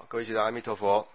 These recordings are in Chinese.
好，各位学长，阿弥陀佛。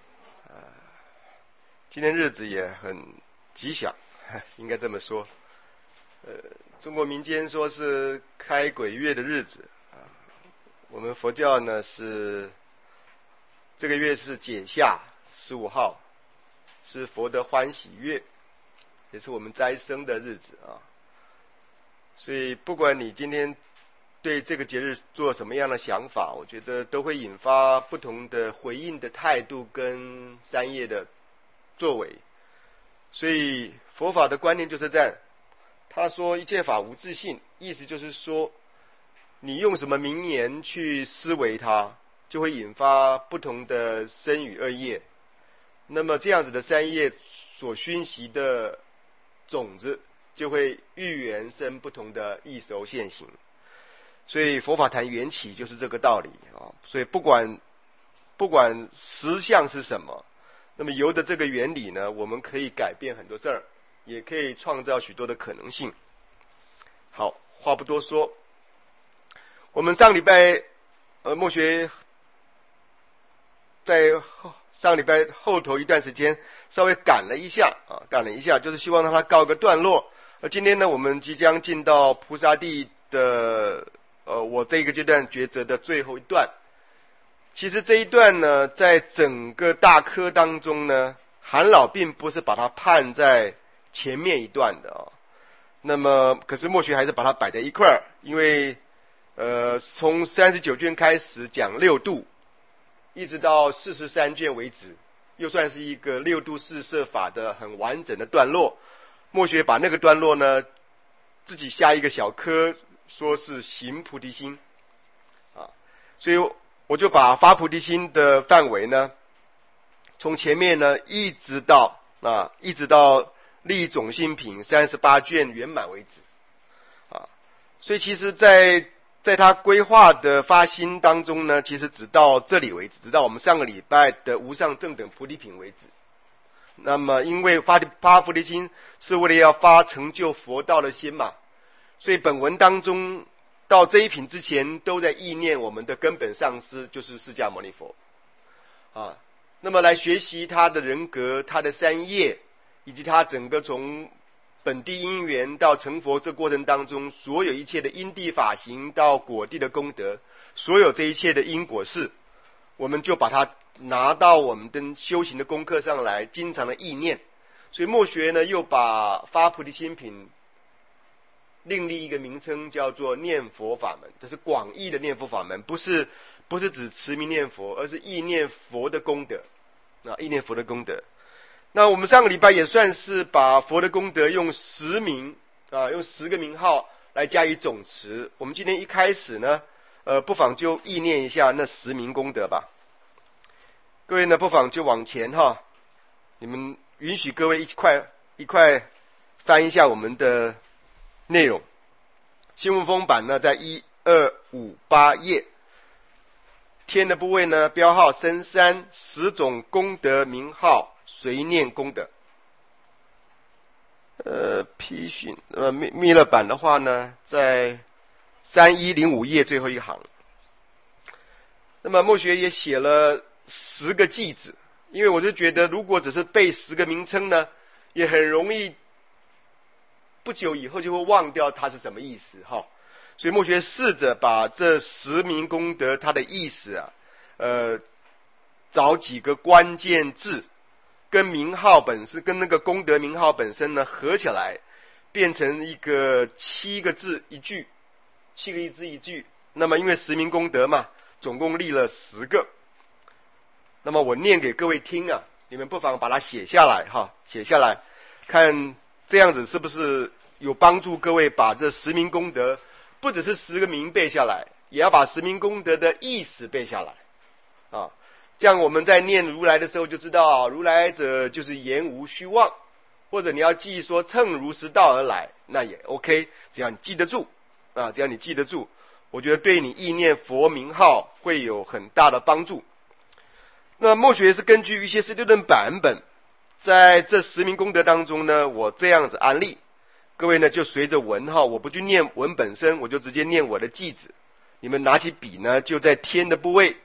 今天日子也很吉祥，应该这么说。中国民间说是开鬼月的日子啊，我们佛教呢是这个月是解夏15号，是佛的欢喜月，也是我们斋生的日子啊。所以不管你今天对这个节日做什么样的想法，我觉得都会引发不同的回应的态度跟三业的作为。所以佛法的观念就是这样，他说一切法无自性，意思就是说你用什么名言去思维它，就会引发不同的身语二业。那么这样子的三业所熏习的种子，就会预言生不同的异熟现行。所以佛法谈缘起就是这个道理啊。所以不管实相是什么，那么由着这个原理呢，我们可以改变很多事儿，也可以创造许多的可能性。好，话不多说，我们上礼拜墨学在上礼拜后头一段时间稍微赶了一下，就是希望让它告个段落。今天呢，我们即将进到菩萨地的我这一个阶段抉择的最后一段。其实这一段呢，在整个大科当中呢，韩老并不是把它判在前面一段的啊。那么可是墨学还是把它摆在一块儿，因为从39卷开始讲六度，一直到43卷为止，又算是一个六度四摄法的很完整的段落。墨学把那个段落呢，自己下一个小科，说是行菩提心啊，所以我就把发菩提心的范围呢，从前面呢一直到立种性品38卷圆满为止啊。所以其实在他规划的发心当中呢，其实只到这里为止，直到我们上个礼拜的无上正等菩提品为止。那么因为发菩提心是为了要发成就佛道的心嘛，所以本文当中到这一品之前都在意念我们的根本上师，就是释迦牟尼佛啊。那么来学习他的人格，他的三业，以及他整个从本地因缘到成佛这过程当中，所有一切的因地法行到果地的功德，所有这一切的因果事，我们就把它拿到我们的修行的功课上来，经常的意念。所以墨学呢又把发菩提心品另立一个名称，叫做念佛法门。这是广义的念佛法门，不是指持名念佛，而是意念佛的功德啊，意念佛的功德。那我们上个礼拜也算是把佛的功德用10名啊，用10个名号来加以总持。我们今天一开始呢，不妨就意念一下那10名功德吧。各位呢，不妨就往前哈，你们允许各位一块翻一下我们的内容。新闻封版呢，在1258页，天的部位呢，标号深山10种功德名号随念功德。批讯密勒版的话呢，在3105页最后一行。那么墨学也写了10个偈子，因为我就觉得如果只是背10个名称呢，也很容易不久以后就会忘掉它是什么意思哈。所以墨学试着把这10名功德它的意思啊，找几个关键字跟名号本身，跟那个功德名号本身呢合起来，变成一个7个字一句，7个字一句。那么因为10名功德嘛，总共立了10个。那么我念给各位听啊，你们不妨把它写下来哈，写下来，看这样子是不是有帮助各位把这10名功德，不只是10个名背下来，也要把10名功德的意思背下来啊。这样我们在念如来的时候就知道，如来者就是言无虚妄，或者你要记说乘如实道而来，那也 OK， 只要你记得住啊，只要你记得住，我觉得对你意念佛名号会有很大的帮助。那墨学是根据一些释迦论版本，在这10名功德当中呢，我这样子安利各位呢，就随着文哈，我不去念文本身，我就直接念我的偈子。你们拿起笔呢，就在天的部位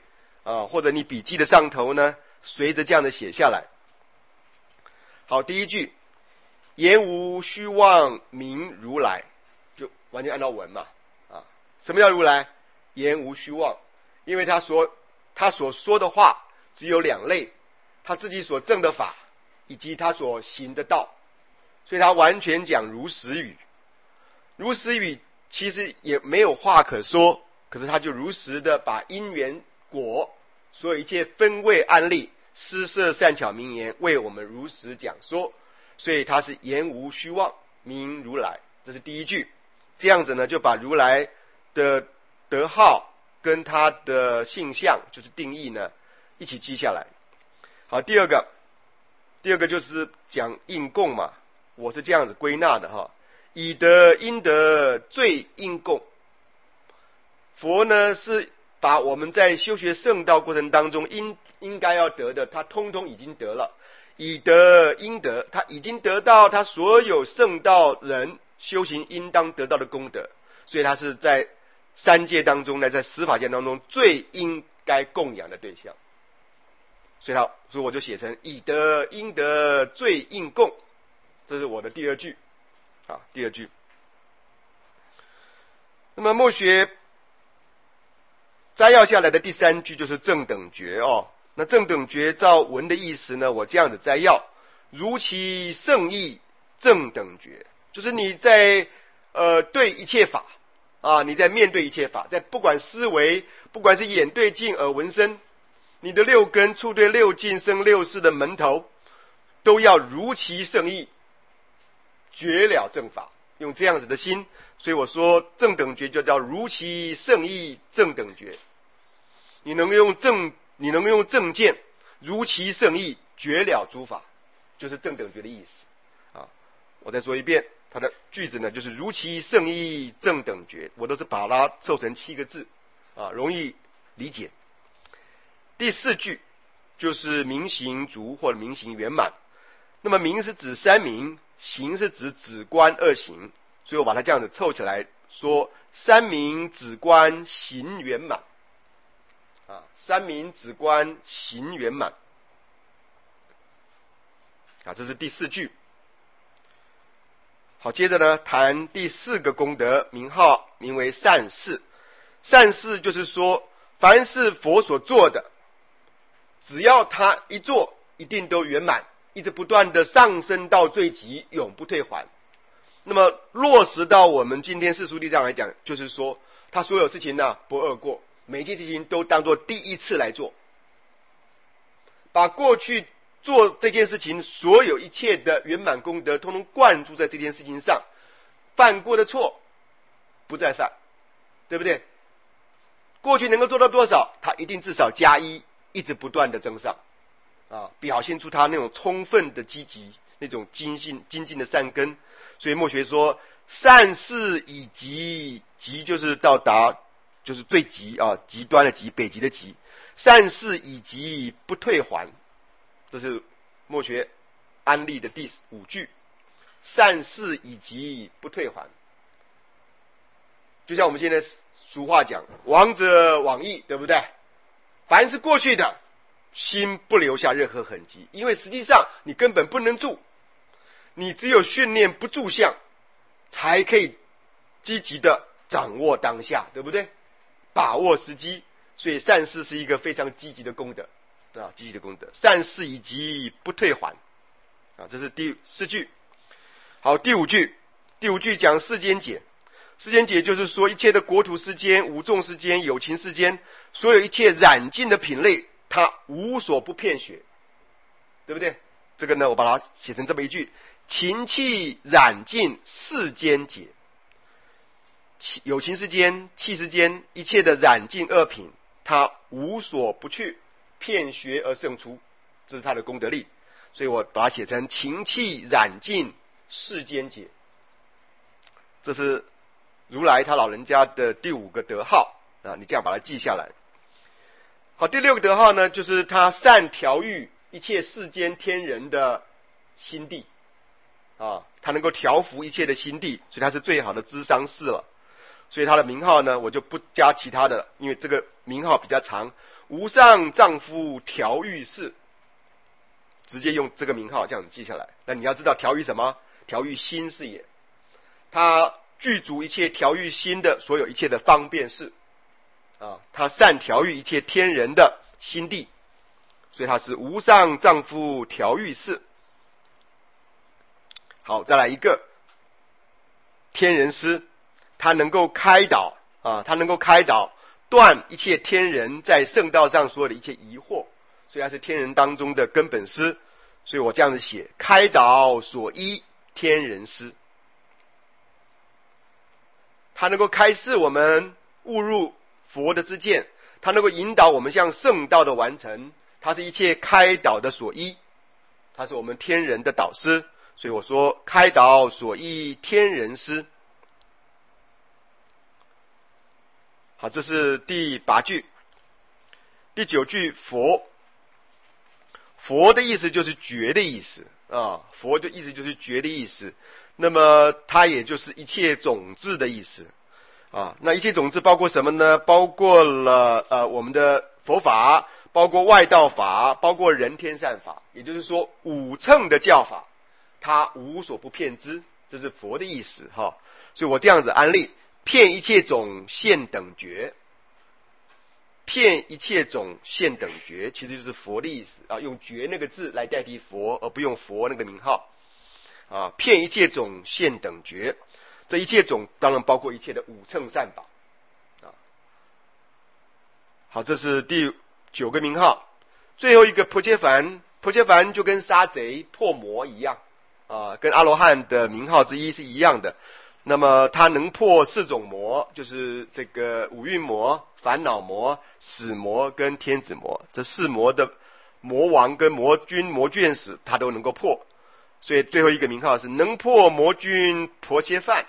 或者你笔记的上头呢，随着这样的写下来。好，第一句，言无虚妄名如来，就完全按照文嘛。什么叫如来？言无虚妄，因为他所说的话只有两类，他自己所证的法，以及他所行的道，所以他完全讲如实语。如实语其实也没有话可说，可是他就如实的把因缘果所有一切分位案例、施设善巧名言为我们如实讲说，所以他是言无虚妄名如来，这是第一句。这样子呢，就把如来的德号跟他的性相，就是定义呢，一起记下来。好，第二个就是讲应供嘛，我是这样子归纳的哈。以德应得，最应供。佛呢是把我们在修学圣道过程当中应该要得的，他通通已经得了。以德应得，他已经得到他所有圣道人修行应当得到的功德，所以他是在三界当中呢，在十法界当中最应该供养的对象。所以我就写成以德应得，最应供，这是我的第二句。第二句。那么末学摘要下来的第三句就是正等觉哦。那正等觉照文的意思呢，我这样子摘要：如其圣意正等觉，就是你在对一切法你在面对一切法，在不管思维，不管是眼对境、耳闻声，你的六根触对六境生六识的门头，都要如其圣意觉了正法，用这样子的心。所以我说正等觉就叫如其圣意正等觉，你能够用正见如其圣意觉了诸法，就是正等觉的意思我再说一遍，它的句子呢就是如其圣意正等觉，我都是把它凑成7个字容易理解。第4句就是明行足或者明行圆满。那么明是指三明，行是指止观二行，所以我把它这样子凑起来说：三明止观行圆满三明止观行圆满这是第4句。好，接着呢谈第4个功德，名号名为善事。善事就是说，凡是佛所做的，只要他一做，一定都圆满，一直不断的上升到最极，永不退还。那么落实到我们今天世俗地上来讲，就是说他所有事情呢不贰过，每件事情都当作第一次来做，把过去做这件事情所有一切的圆满功德通通灌注在这件事情上，犯过的错不再犯，对不对？过去能够做到多少，他一定至少加1，一直不断的增上表现出他那种充分的积极，那种精进的善根。所以末学说善事以极，极就是到达，就是最极极端的极，北极的极。善事以极不退还，这是末学安立的第5句。善事以极不退还，就像我们现在俗话讲亡者往矣，对不对？凡是过去的，心不留下任何痕迹，因为实际上你根本不能住，你只有训练不住相，才可以积极的掌握当下，对不对？把握时机。所以善事是一个非常积极的功德积极的功德。善事以极不退还这是第4句。好，第5句。第5句讲世间解。世间解就是说，一切的国土世间、五众世间、有情世间，所有一切染尽的品类，它无所不遍学，对不对？这个呢，我把它写成这么一句：情气染尽世间解。有情世间、气世间，一切的染尽恶品，它无所不去，遍学而胜出，这是它的功德力。所以我把它写成情气染尽世间解。这是如来他老人家的第5个德号你这样把它记下来。好，第6个德号呢，就是他善调御一切世间天人的心地他能够调伏一切的心地，所以他是最好的咨商士了。所以他的名号呢，我就不加其他的了，因为这个名号比较长， 无上丈夫调御士，直接用这个名号这样记下来。那你要知道调御什么？调御心是也，他具足一切调御心的所有一切的方便事啊，他善调御一切天人的心地，所以他是无上丈夫调御士。好，再来一个天人师，他能够开导啊，他能够开导断一切天人在圣道上所有的一切疑惑，所以他是天人当中的根本师。所以我这样子写：开导所依天人师，他能够开示我们误入佛的知见，他能够引导我们向圣道的完成，他是一切开导的所依，他是我们天人的导师。所以我说开导所依天人师。好，这是第8句。第9句佛，佛的意思就是觉的意思啊，佛的意思就是觉的意思。那么它也就是一切种子的意思啊。那一切种子包括什么呢？包括了我们的佛法，包括外道法，包括人天善法，也就是说五乘的教法，它无所不骗之，这是佛的意思哈。所以我这样子安立：骗一切种现等觉，骗一切种现等觉，其实就是佛的意思啊，用觉那个字来代替佛，而不用佛那个名号啊。骗一切种现等觉，这一切种当然包括一切的五乘善法啊。好，这是第9个名号。最后一个婆伽梵，婆伽梵就跟杀贼破魔一样啊，跟阿罗汉的名号之一是一样的。那么它能破4种魔，就是这个五蕴魔、烦恼魔、死魔跟天子魔，这4魔的魔王跟魔君、魔眷使它都能够破。所以最后一个名号是能破魔君婆伽梵，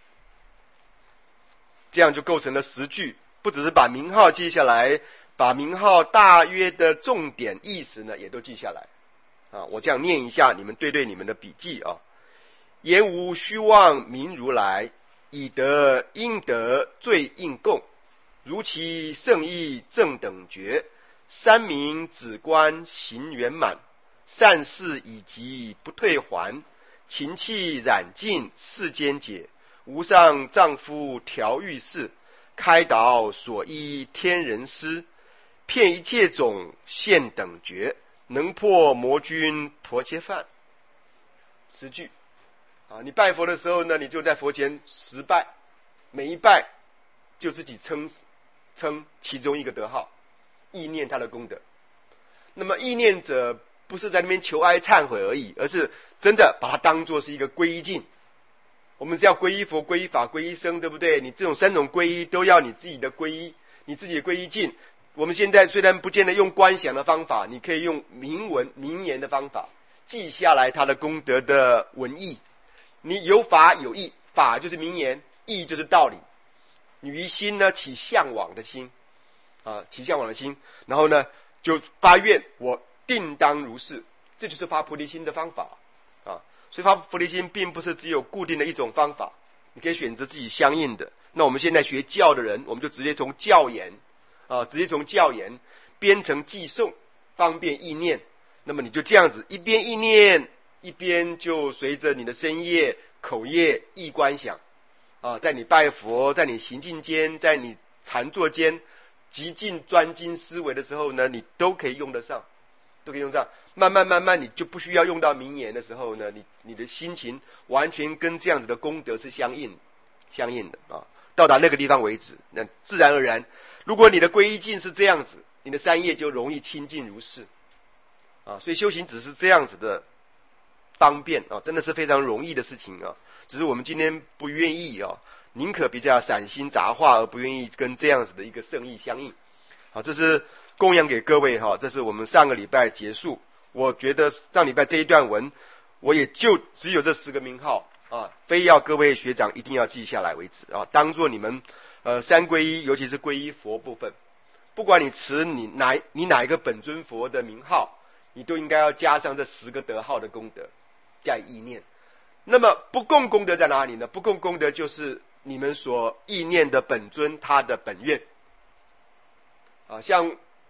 这样就构成了10句。不只是把名号记下来，把名号大约的重点意思呢也都记下来啊。我这样念一下，你们对你们的笔记啊。言无虚妄名如来，以得应得罪应供，如其圣意正等觉，三明止观行圆满，善事以及不退还，情气染尽世间解，无上丈夫调御士，开导所依天人师，骗一切种现等觉，能破魔君婆伽梵。10句啊，你拜佛的时候呢，你就在佛前10拜，每一拜就自己称其中一个德号，意念他的功德。那么意念者不是在那边求哀忏悔而已，而是真的把它当作是一个皈依境。我们是要皈依佛、皈依法、皈依僧，对不对？你这种3种皈依都要你自己的皈依，你自己的皈依境。我们现在虽然不见得用观想的方法，你可以用铭文、铭言的方法记下来它的功德的文义。你有法有义，法就是名言，义就是道理。你于心呢起向往的心啊，起向往的心，然后呢就发愿，我定当如是，这就是发菩提心的方法啊。所以发菩提心并不是只有固定的一种方法，你可以选择自己相应的。那我们现在学教的人，我们就直接从教言啊，直接从教言编成偈颂，方便意念。那么你就这样子一边意念，一边就随着你的身业、口业、意观想啊，在你拜佛、在你行进间、在你禅坐间，极尽专精思维的时候呢，你都可以用得上，都可以用上。慢慢，你就不需要用到名言的时候呢，你的心情完全跟这样子的功德是相应的啊。到达那个地方为止，那自然而然，如果你的皈依境是这样子，你的三业就容易清净如是啊。所以修行只是这样子的方便啊，真的是非常容易的事情啊。只是我们今天不愿意啊，宁可比较散心杂化，而不愿意跟这样子的一个圣意相应。好，这是供养给各位哈，这是我们上个礼拜结束。我觉得上礼拜这一段文，我也就只有这10个名号啊，非要各位学长一定要记下来为止啊，当做你们三皈依，尤其是皈依佛部分，不管你持你哪一个本尊佛的名号，你都应该要加上这10个德号的功德加以意念。那么不共功德在哪里呢？不共功德就是你们所意念的本尊他的本愿啊，像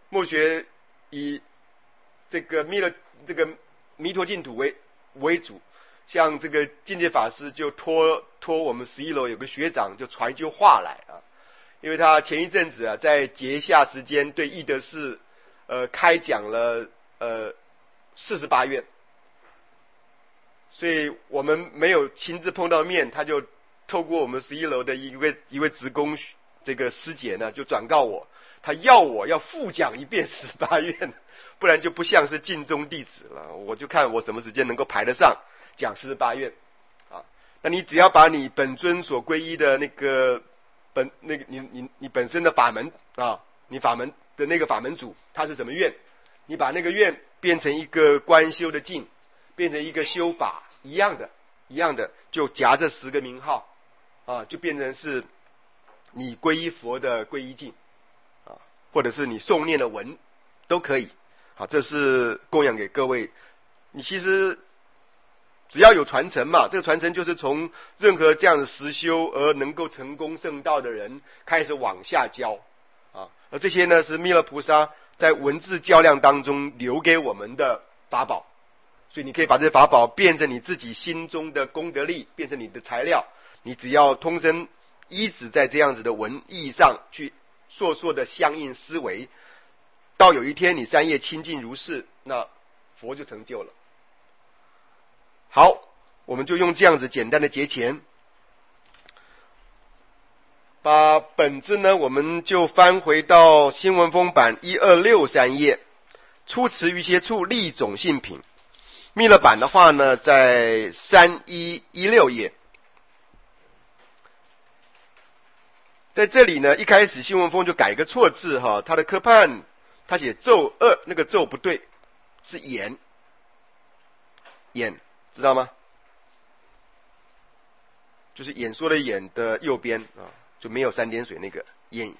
默学以这个弥陀净土为主，像这个境界法师就托我们11楼有个学长就传一句话来啊，因为他前一阵子啊在节下时间对义德寺开讲了48愿，所以我们没有亲自碰到面，他就透过我们11楼的一位职工这个师姐呢就转告我，他要我要复讲一遍18愿，不然就不像是尽忠弟子了。我就看我什么时间能够排得上讲48愿啊。那你只要把你本尊所皈依的你本身的法门啊，你法门的那个法门主他是什么愿，你把那个愿变成一个观修的境，变成一个修法，一样的就夹着10个名号啊，就变成是你皈依佛的皈依境啊，或者是你诵念的文都可以。好，这是供养给各位。你其实只要有传承嘛，这个传承就是从任何这样的实修而能够成功圣道的人开始往下教啊，而这些呢是弥勒菩萨在文字较量当中留给我们的法宝，所以你可以把这些法宝变成你自己心中的功德力，变成你的材料，你只要通身依止在这样子的文义上去烁的相应思维，到有一天你3业清净如是，那佛就成就了。好，我们就用这样子简单的节前，把本子呢我们就翻回到新文风版1263页，出持于些处立种性品。密勒版的话呢在3116页。在这里呢一开始新文风就改个错字哈，他的科判他写咒2，那个咒不对，是眼，知道吗？就是演说的演的右边啊，就没有3点水那个眼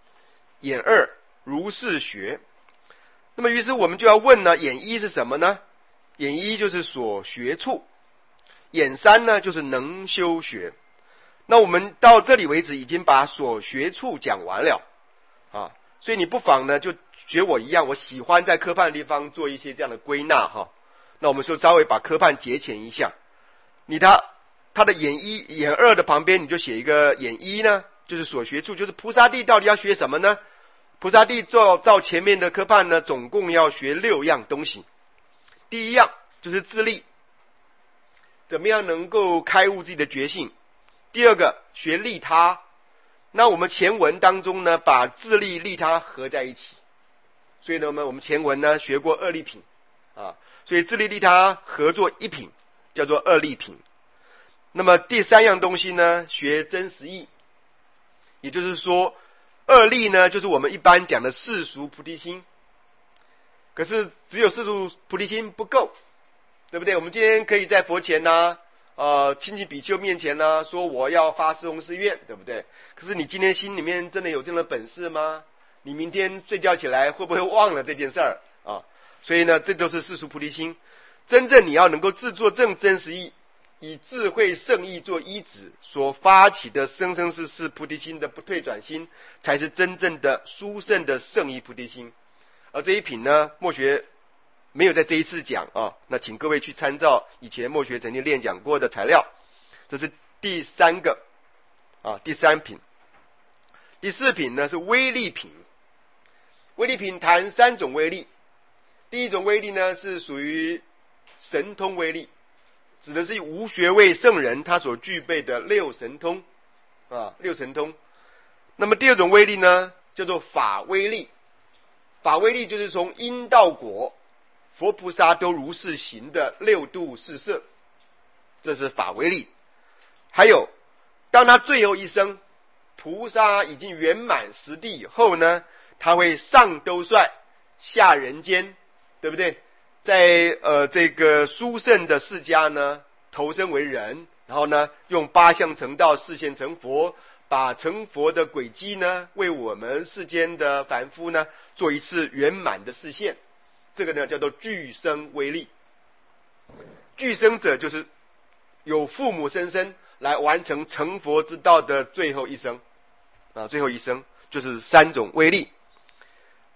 2如是学。那么于是我们就要问呢，眼1是什么呢？眼1就是所学处，眼3呢就是能修学。那我们到这里为止已经把所学处讲完了啊，所以你不妨呢就学我一样，我喜欢在科判的地方做一些这样的归纳哈。那我们就稍微把科判节前一下，他的眼1眼2的旁边你就写一个眼1呢，就是所学处，就是菩萨地到底要学什么呢？菩萨地照前面的科判呢，总共要学6样东西。第一样就是自利，怎么样能够开悟自己的觉性。第二个学利他，那我们前文当中呢把自利利他合在一起，所以呢我们前文呢学过2利品啊，所以自利利他合作一品叫做2利品。那么第3样东西呢学真实义，也就是说2利呢就是我们一般讲的世俗菩提心，可是只有世俗菩提心不够，对不对？我们今天可以在佛前呢亲近比丘面前呢说我要发誓弘誓愿，对不对？可是你今天心里面真的有这样的本事吗？你明天睡觉起来会不会忘了这件事儿啊？所以呢这都是世俗菩提心。真正你要能够自作正真实义，以智慧圣意做依止，所发起的生生世世菩提心的不退转心，才是真正的殊胜的圣意菩提心。而这一品呢默学没有在这一次讲啊，那请各位去参照以前默学曾经练讲过的材料。这是第3个啊，第3品。第4品呢是威力品。威力品谈3种威力。第一种威力呢是属于神通威力，指的是无学位圣人他所具备的6神通啊，6神通。那么第2种威力呢叫做法威力。法威力就是从因到果佛菩萨都如是行的6度4摄，这是法威力。还有当他最后一生菩萨已经圆满10地以后呢，他会上兜率下人间，对不对？在这个殊胜的释迦呢投身为人，然后呢用8相成道示现成佛，把成佛的轨迹呢为我们世间的凡夫呢做一次圆满的示现。这个呢叫做具生威力。具生者就是有父母生身来完成成佛之道的最后一生啊，最后一生就是3种威力。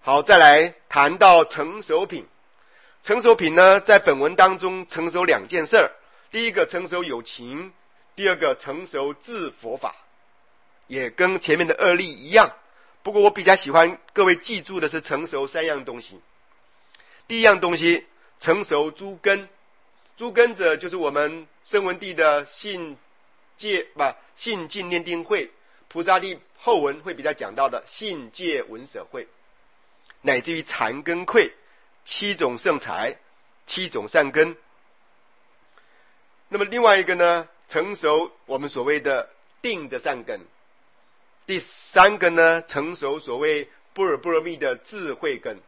好，再来谈到成熟品。成熟品呢，在本文当中成熟两件事儿。第一个成熟有情，第二个成熟治佛法，也跟前面的二例一样。不过我比较喜欢各位记住的是成熟三样东西。第一样东西，成熟诸根。诸根者就是我们声闻地的信净念定慧，菩萨地后文会比较讲到的信戒闻舍慧，乃至于禅根慧，7种圣财，7种善根。那么另外一个呢，成熟我们所谓的定的善根。第三个呢，成熟所谓般若波罗蜜的智慧根。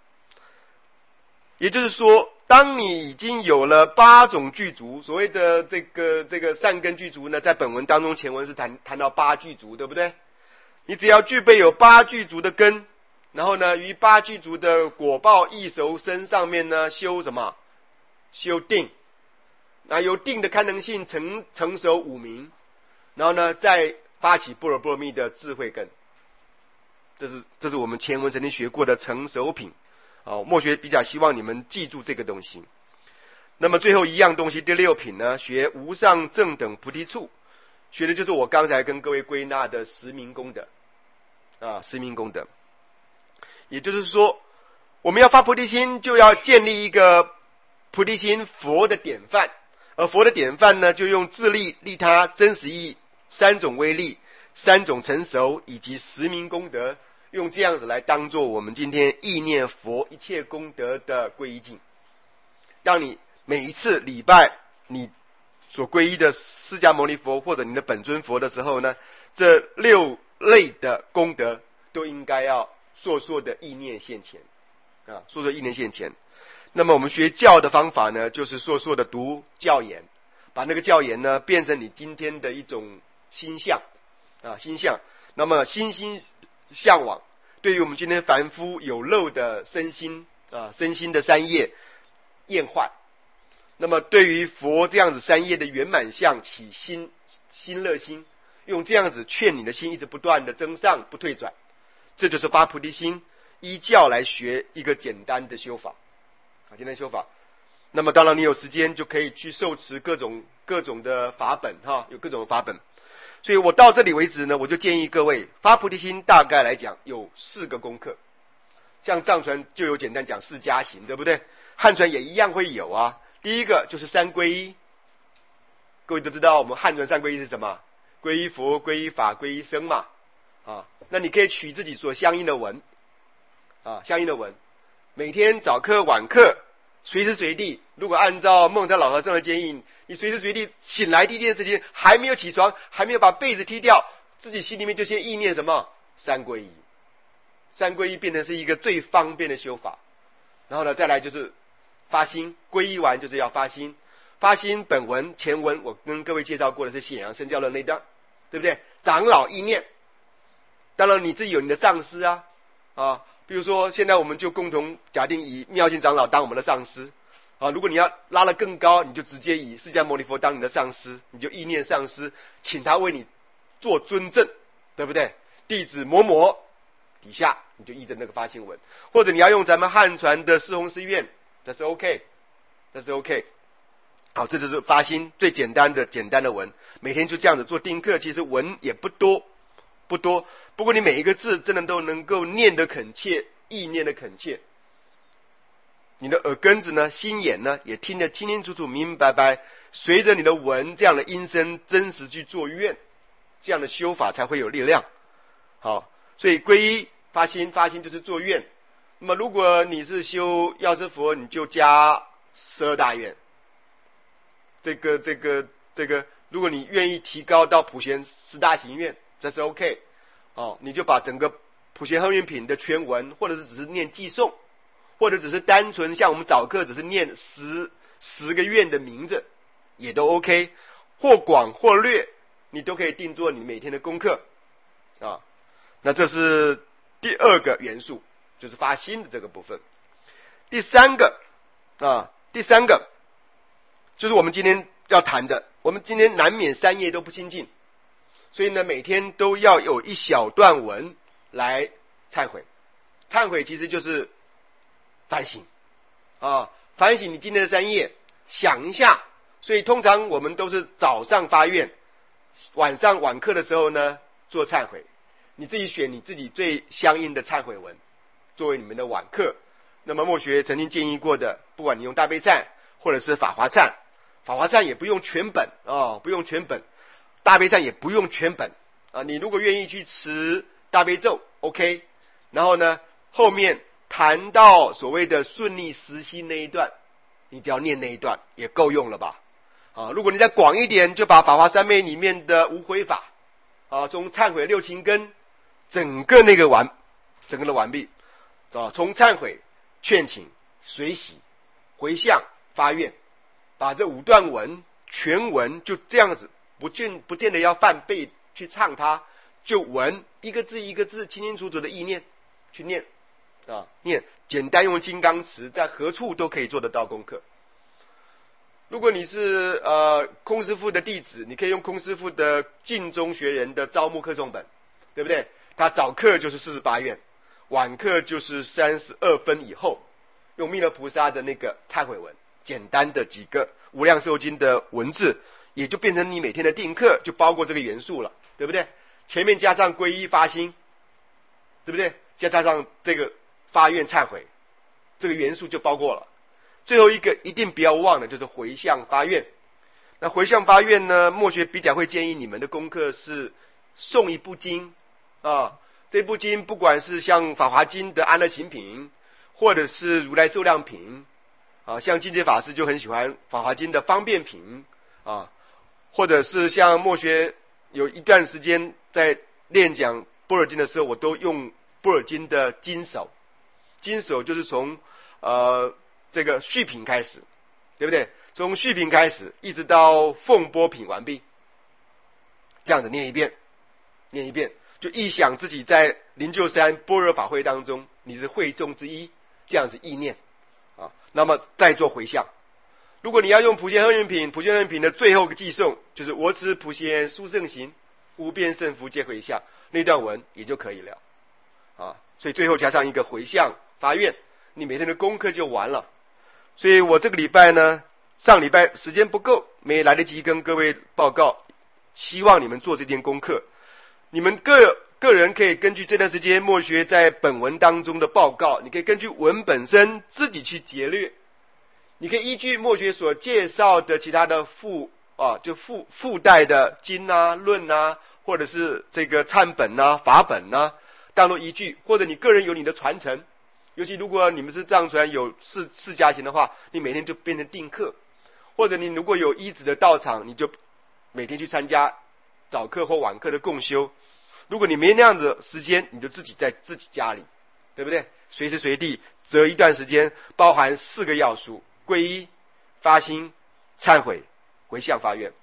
也就是说，当你已经有了8种具足，所谓的这个善根具足呢，在本文当中前文是谈到8具足，对不对？你只要具备有8具足的根，然后呢，于8具足的果报异熟身上面呢，修什么？修定。那由定的堪能性成熟五明，然后呢，再发起般若波罗蜜的智慧根。这是我们前文曾经学过的成熟品。默学比较希望你们记住这个东西。那么最后一样东西，第6品呢，学无上正等菩提处，学的就是我刚才跟各位归纳的十名功德。十名功德。也就是说，我们要发菩提心，就要建立一个菩提心佛的典范。而佛的典范呢，就用自利、利他、真实义3种威力、3种成熟以及10名功德，用这样子来当做我们今天意念佛一切功德的皈依境。让你每一次礼拜你所皈依的释迦牟尼佛或者你的本尊佛的时候呢，这6类的功德都应该要烁烁的意念现前。烁烁意念现前。那么我们学教的方法呢，就是烁烁的读教言，把那个教言呢变成你今天的一种心相。心相。那么心心向往，对于我们今天凡夫有漏的身心的3业厌坏。那么对于佛这样子3业的圆满相起心乐心，用这样子劝你的心一直不断的增上不退转。这就是发菩提心，依教来学一个简单的修法。简单修法。那么当然你有时间就可以去受持各种的法本有各种的法本。所以我到这里为止呢，我就建议各位发菩提心大概来讲有4个功课。像藏传就有简单讲4加行，对不对？汉传也一样会有啊。第一个就是3皈依。各位都知道我们汉传3皈依是什么？皈依佛、皈依法、皈依僧嘛。那你可以取自己所相应的文。相应的文。每天早课晚课，随时随地，如果按照梦山老和尚的建议，你随时随地醒来第一件事情，还没有起床，还没有把被子踢掉，自己心里面就先意念什么？3皈依。3皈依变成是一个最方便的修法。然后呢，再来就是发心，皈依完就是要发心。发心本文前文我跟各位介绍过的是显扬身教的那段，对不对？长老意念。当然你自己有你的上师比如说现在我们就共同假定以妙净长老当我们的上师。如果你要拉得更高，你就直接以释迦牟尼佛当你的上师，你就意念上师，请他为你做尊证，对不对？弟子某某底下你就依着那个发心文。或者你要用咱们汉传的四弘誓愿，这是 OK。好，这就是发心最简单的文。每天就这样子做定课，其实文也不多。不过你每一个字真的都能够念得恳切，意念得恳切。你的耳根子呢，心眼呢，也听得清清楚楚、明明白白。随着你的文这样的音声真实去做愿，这样的修法才会有力量。好，所以皈依发心就是做愿。那么如果你是修药师佛，你就加12大愿。这个，如果你愿意提高到普贤10大行愿，这是 OK。你就把整个普贤行愿品的全文，或者是只是念寄诵，或者只是单纯像我们早课只是念10个愿的名字，也都 OK。或广或略，你都可以定做你每天的功课。那这是第2个元素，就是发心的这个部分。第三个就是我们今天要谈的。我们今天难免3业都不清净，所以呢，每天都要有一小段文来忏悔。 忏悔其实就是反省啊，反省你今天的3业，想一下。所以通常我们都是早上发愿，晚上晚课的时候呢做忏悔。你自己选你自己最相应的忏悔文作为你们的晚课。那么默学曾经建议过的，不管你用大悲忏或者是法华忏，法华忏也不用全本哦，不用全本，大悲忏也不用全本啊。你如果愿意去持大悲咒 OK， 然后呢后面谈到所谓的顺利实心那一段，你只要念那一段也够用了吧啊。如果你再广一点，就把法华三昧里面的无悔法啊，从忏悔6情根整个的完毕啊，从忏悔、劝请、随喜、回向、发愿，把这5段文全文就这样子，不见得要翻背去唱它，就文一个字一个字清清楚楚的意念去念啊，念简单用金刚词，在何处都可以做得到功课。如果你是空师父的弟子，你可以用空师父的净中学人的招募课诵本，对不对？他早课就是48愿，晚课就是32分以后，用弥勒菩萨的那个忏悔文，简单的几个无量寿经的文字，也就变成你每天的定课，就包括这个元素了，对不对？前面加上皈依发心，对不对？加上这个发愿忏悔，这个元素就包括了。最后一个一定不要忘了，就是回向发愿。那回向发愿呢，默学比较会建议你们的功课是诵一部经啊，这部经不管是像法华经的安乐行品，或者是如来寿量品啊，像净觉法师就很喜欢法华经的方便品啊，或者是像默学有一段时间在练讲般若经的时候，我都用般若经的经首，经首就是从这个序品开始，对不对？从序品开始一直到凤波品完毕，这样子念一遍，就臆想自己在灵鹫山般若法会当中，你是会众之一，这样子意念啊。那么再做回向。如果你要用普贤行品，普贤行品的最后一个寄颂就是我持普贤殊胜行，无边胜福皆回向，那段文也就可以了啊。所以最后加上一个回向发愿，你每天的功课就完了。所以我这个礼拜呢，上礼拜时间不够，没来得及跟各位报告，希望你们做这件功课。你们个人可以根据这段时间默学在本文当中的报告，你可以根据文本身自己去节略，你可以依据默学所介绍的其他的附带的经啊、论啊，或者是这个忏本啊、法本啊，当做依据，或者你个人有你的传承。尤其如果你们是藏传有释迦行的话，你每天就变成定课，或者你如果有依止的道场，你就每天去参加早课或晚课的共修。如果你没那样子的时间，你就自己在自己家里，对不对？随时随地择一段时间，包含4个要素：皈依、发心、忏悔、回向发愿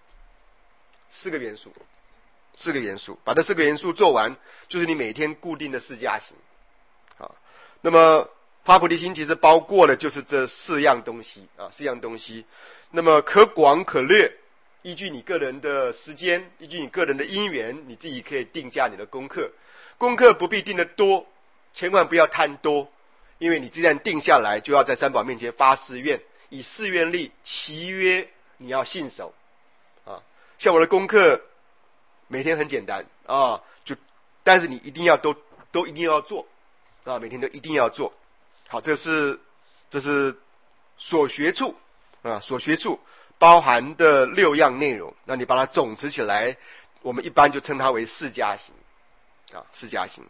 ，4个元素，把这4个元素做完，就是你每天固定的释迦行。那么发菩提心其实包括的就是这4样东西啊，4样东西。那么可广可略，依据你个人的时间，依据你个人的因缘，你自己可以定价你的功课。功课不必定得多，千万不要贪多，因为你既然定下来，就要在三宝面前发誓愿，以誓愿力契约你要信守啊。像我的功课每天很简单啊，但是你一定要都一定要做啊，每天都一定要做好。这是所学处啊，所学处包含的6样内容，那你把它总持起来，我们一般就称它为释迦行啊，释迦行。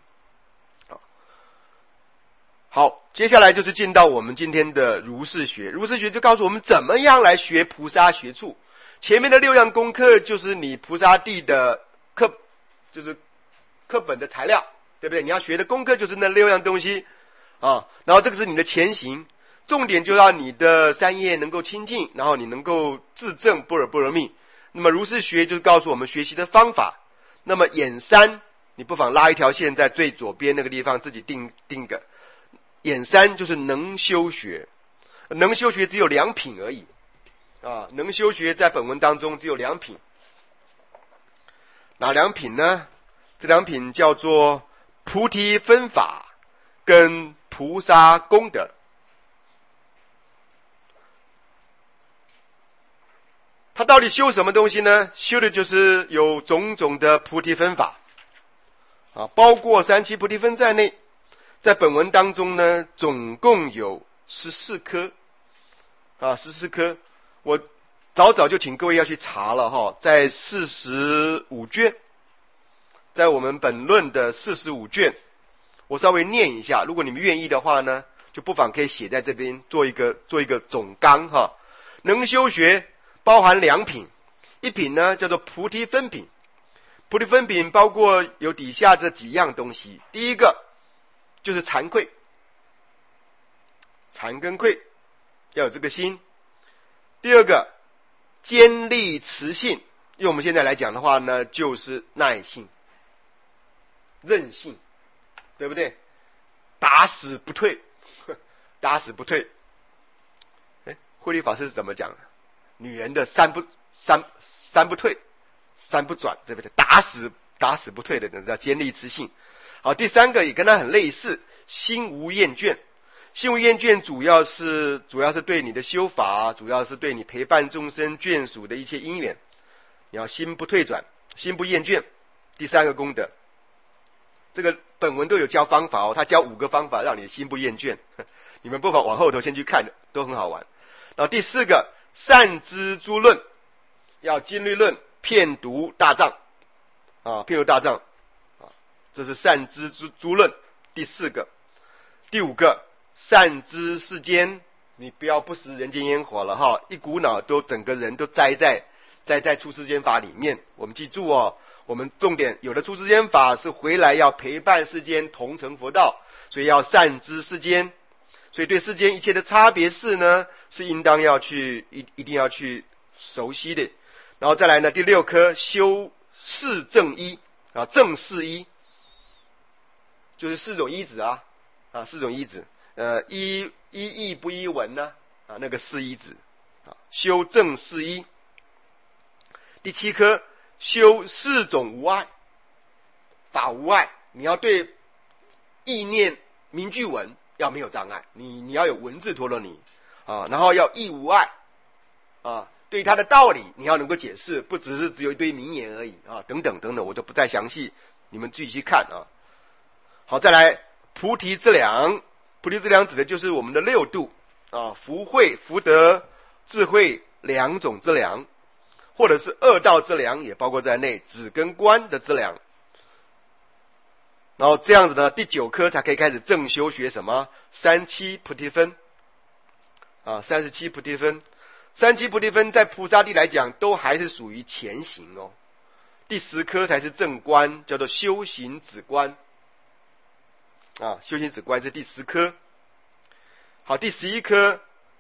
好，接下来就是进到我们今天的如是学。如是学就告诉我们怎么样来学菩萨学处。前面的6样功课就是你菩萨地的就是课本的材料，对不对？你要学的功课就是那6样东西啊。然后这个是你的前行，重点就让你的3业能够清净，然后你能够自证般若波罗蜜。那么如是学就是告诉我们学习的方法。那么眼3，你不妨拉一条线在最左边那个地方，自己定个。眼3就是能修学，能修学只有2品而已啊。能修学在本文当中只有2品，哪2品呢？这2品叫做菩提分法跟菩萨功德。他到底修什么东西呢？修的就是有种种的菩提分法啊，包括三七菩提分在内。在本文当中呢，总共有14科啊，14科。我早就请各位要去查了哈，在45卷，在我们本论的45卷，我稍微念一下。如果你们愿意的话呢，就不妨可以写在这边，做一个总纲哈。能修学包含2品，一品呢叫做菩提分品。菩提分品包括有底下这几样东西。第一个就是惭愧，惭跟愧要有这个心。第二个坚立持信，用我们现在来讲的话呢，就是耐性、韧性，对不对？打死不退，打死不退。慧律法师是怎么讲的？女人的三不退，三不转，对不对？打死不退的，这叫坚立持信。好，第3个也跟它很类似，心无厌倦。心无厌倦主要是对你的修法，主要是对你陪伴众生眷属的一切因缘，你要心不退转，心不厌倦。第3个功德，这个本文都有教方法哦，他教5个方法让你的心不厌倦，你们不妨往后头先去看，都很好玩。然后第4个善知诸论，要经律论遍读大藏啊，遍读大藏啊，这是善知诸论。第4个，第5个善知世间，你不要不食人间烟火了哈，一股脑都整个人都栽在出世间法里面。我们记住哦，我们重点有的出世间法是回来要陪伴世间同成佛道，所以要善知世间。所以对世间一切的差别事呢，是应当要去一定要去熟悉的。然后再来呢，第6科修四正一啊，正四一就是4种依止啊，4种依止。依义不依文呢啊，那个四依止啊，修正四依。第7科修4种无碍，法无碍，你要对意念名句文要没有障碍，你要有文字陀罗尼啊，然后要意无碍啊，对它的道理你要能够解释，不只有一堆名言而已啊，等等，我就不再详细，你们自己去看啊。好，再来菩提资粮。菩提资粮指的就是我们的6度啊，福慧、福德、智慧2种资粮，或者是2道资粮也包括在内，止跟观的资粮。然后这样子呢，第9科才可以开始正修学什么37菩提分啊，37菩提分。37菩提分在菩萨地来讲都还是属于前行哦。第10科才是正观，叫做修行止观啊，修行止观是第10科。好，第11科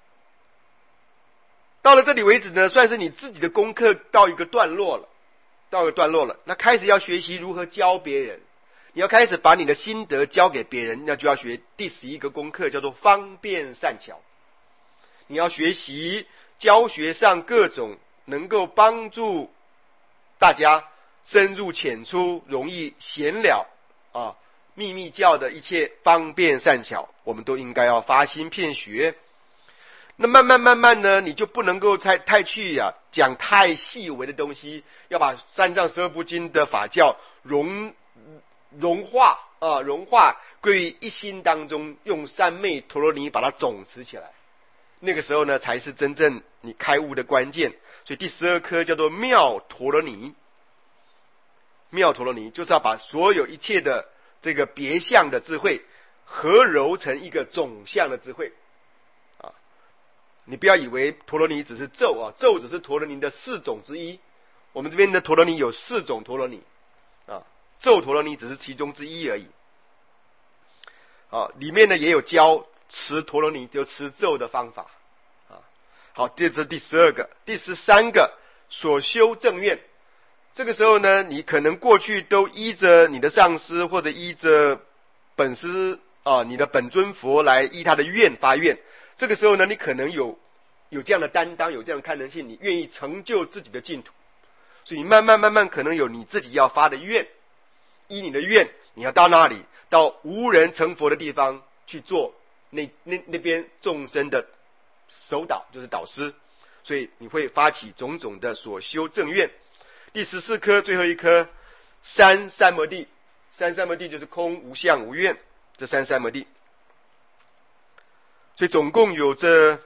到了这里为止呢，算是你自己的功课到一个段落了，那开始要学习如何教别人，你要开始把你的心得教给别人，那就要学第11个功课，叫做方便善巧。你要学习教学上各种能够帮助大家深入浅出、容易显了啊秘密教的一切方便善巧，我们都应该要发心遍学。那慢慢呢，你就不能够太去讲太细微的东西，要把三藏十二部经的法教融化归于一心当中，用三昧陀罗尼把它总持起来。那个时候呢，才是真正你开悟的关键。所以第12科叫做妙陀罗尼，妙陀罗尼就是要把所有一切的这个别相的智慧合揉成一个总相的智慧啊！你不要以为陀罗尼只是咒啊，咒只是陀罗尼的4种之一。我们这边的陀罗尼有4种陀罗尼啊，咒陀罗尼只是其中之一而已。啊，里面呢也有教持陀罗尼，就持咒的方法啊。好，这是第12个，第13个所修正愿。这个时候呢，你可能过去都依着你的上师或者依着本师啊，你的本尊佛来依他的愿发愿。这个时候呢，你可能有这样的担当，有这样的堪能性，你愿意成就自己的净土，所以你慢慢可能有你自己要发的愿，依你的愿你要到那里，到无人成佛的地方去做那边众生的首导，就是导师。所以你会发起种种的所修正愿。第14颗，最后一颗三摩地，三摩地就是空无相无愿，这三摩地。所以总共有这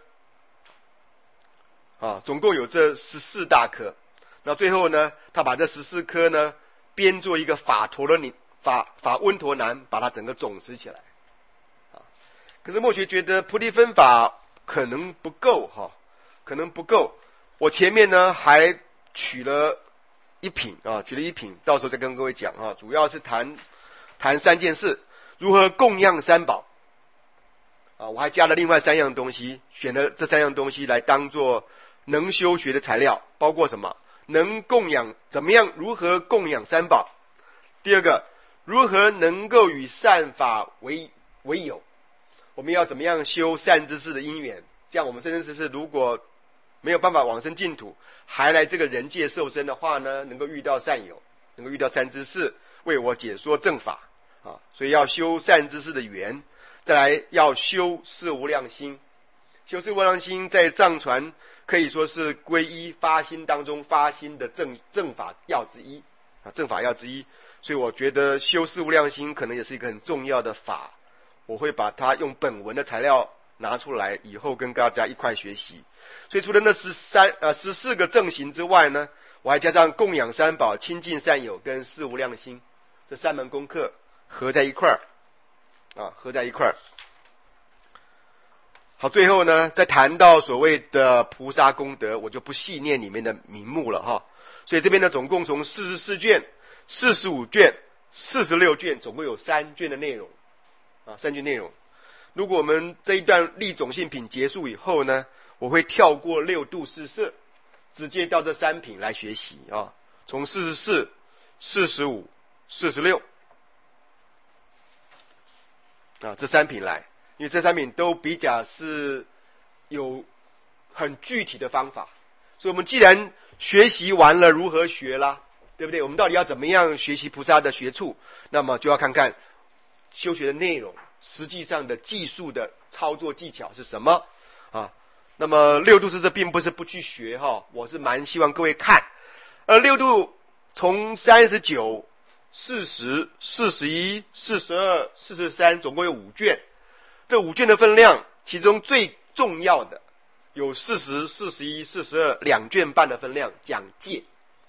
14大颗。那最后呢，他把这14颗呢编作一个法温陀南，把它整个总持起来。可是默学觉得菩提分法可能不够可能不够。我前面呢还取了一品，到时候再跟各位讲主要是谈3件事，如何供养三宝我还加了另外3样东西，选了这3样东西来当做能修学的材料，包括什么？能供养，如何供养三宝？第二个，如何能够与善法为友？我们要怎么样修善知识的因缘？这样我们生生世世如果没有办法往生净土，还来这个人界受生的话呢，能够遇到善友，能够遇到善知识，为我解说正法所以要修善知识的缘。再来要修四无量心，修四无量心在藏传可以说是皈依发心当中发心的正法要之一正法要之一。所以我觉得修四无量心可能也是一个很重要的法，我会把它用本文的材料拿出来，以后跟大家一块学习。所以除了那14个正行之外呢，我还加上供养三宝、亲近善友跟四无量心这3门功课合在一块儿好，最后呢，再谈到所谓的菩萨功德，我就不细念里面的名目了所以这边呢，总共从44卷、45卷、46卷，总共有3卷的内容3卷内容。如果我们这一段立种性品结束以后呢，我会跳过6度四摄，直接到这3品来学习从44、45、46这3品来，因为这3品都比较是有很具体的方法。所以我们既然学习完了如何学啦，对不对？我们到底要怎么样学习菩萨的学处？那么就要看看修学的内容，实际上的技术的操作技巧是什么那么6度四摄并不是不去学我是蛮希望各位看。6度从39、40、41、42、43，总共有5卷。这5卷的分量，其中最重要的有40、41、42 2卷半的分量，讲戒。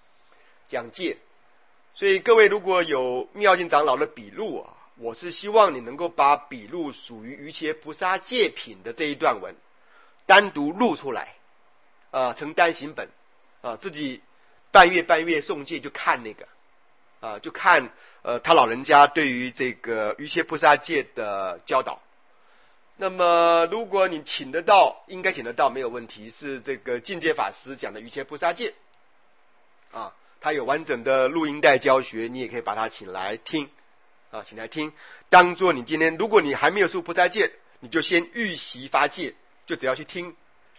所以各位如果有妙净长老的笔录我是希望你能够把笔录属于瑜伽菩萨戒品的这一段文单独录出来成单行本自己半月诵戒就看那个就看他老人家对于这个瑜伽菩萨戒的教导。那么如果你请得到，应该请得到没有问题，是这个境界法师讲的瑜伽菩萨戒他有完整的录音带教学，你也可以把它请来听当做你今天如果你还没有受菩萨戒，你就先预习发戒，就只要去听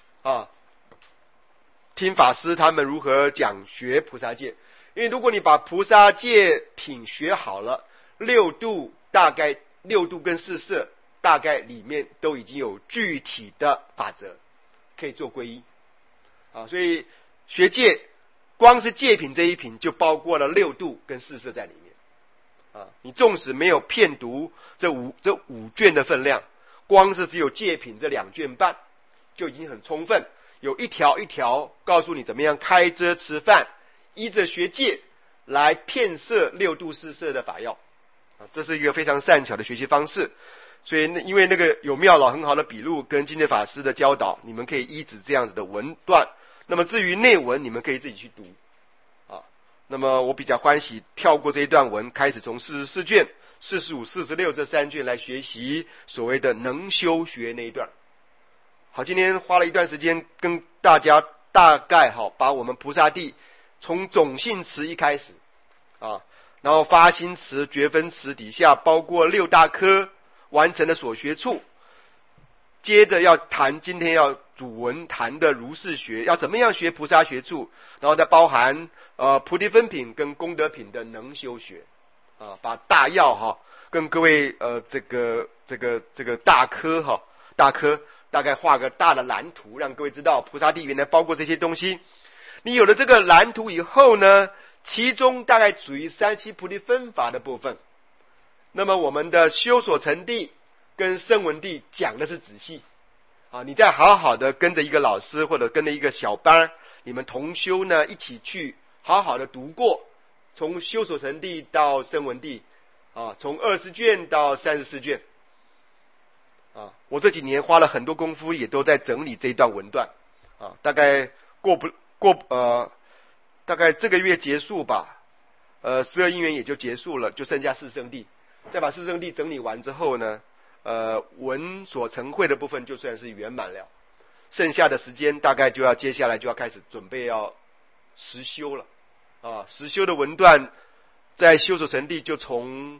听法师他们如何讲学菩萨戒。因为如果你把菩萨戒品学好了，6度跟四摄大概里面都已经有具体的法则可以做皈依所以学戒光是戒品这一品就包括了6度跟四摄在里面你纵使没有遍读这五卷的分量，光是只有戒品这2卷半就已经很充分，有一条一条告诉你怎么样开遮吃饭，依着学戒来遍摄6度四摄的法要这是一个非常善巧的学习方式。所以因为那个有妙老很好的笔录跟境界法师的教导，你们可以依止这样子的文段。那么至于内文，你们可以自己去读那么我比较欢喜跳过这一段文，开始从44卷、45、46这3卷来学习所谓的能修学那一段。好，今天花了一段时间跟大家大概把我们菩萨地从种性持一开始然后发心持、觉分持底下包括6大科完成的所学处，接着要谈今天要主文谈的如是学，要怎么样学菩萨学处，然后再包含菩提分品跟功德品的能修学啊，把大要哈跟各位这个大科哈大概画个大的蓝图，让各位知道菩萨地原来包括这些东西。你有了这个蓝图以后呢，其中大概属于三七菩提分法的部分。那么我们的修所成地跟声闻地讲的是仔细啊，你再好好的跟着一个老师或者跟着一个小班，你们同修呢一起去好好的读过，从修所成地到声闻地啊，从20卷到34卷啊，我这几年花了很多功夫，也都在整理这一段文段啊，大概大概这个月结束吧，12因缘也就结束了，就剩下四圣谛。再把四圣谛整理完之后呢，文所成会的部分就算是圆满了，剩下的时间大概接下来就要开始准备要实修了啊。实修的文段在修所成谛就从